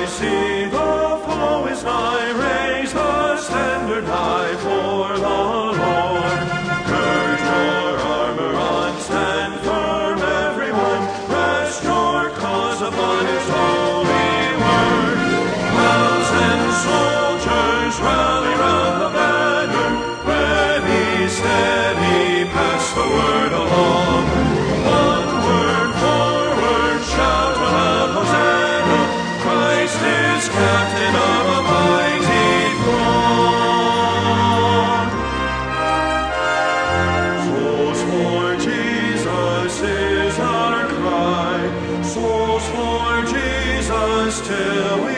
see the foe is nigh, raise the standard high for the Lord. Gird your armor on, stand firm everyone, rest your cause upon his holy word. Thousand soldiers rally round the banner, ready, steady, pass the word along. Onward, forward, shout aloud, Hosanna, Christ is captain of a mighty throng. Souls for Jesus is our cry, souls for Jesus till we